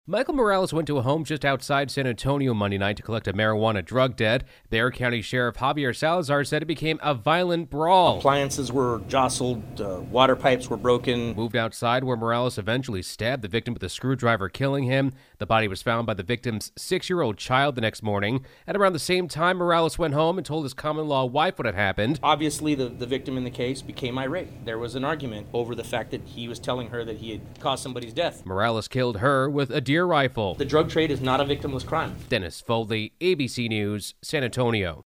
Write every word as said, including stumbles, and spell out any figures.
Michael Morales went to a home just outside San Antonio Monday night to collect a marijuana drug debt. Bexar County Sheriff Javier Salazar said it became a violent brawl. Appliances were jostled, uh, water pipes were broken. Moved outside where Morales eventually stabbed the victim with a screwdriver, killing him. The body was found by the victim's six-year-old child the next morning. At around the same time, Morales went home and told his common-law wife what had happened. Obviously, the, the victim in the case became irate. There was an argument over the fact that he was telling her that he had caused somebody's death. Morales killed her with a deer rifle. The drug trade is not a victimless crime. Dennis Foley, A B C News, San Antonio.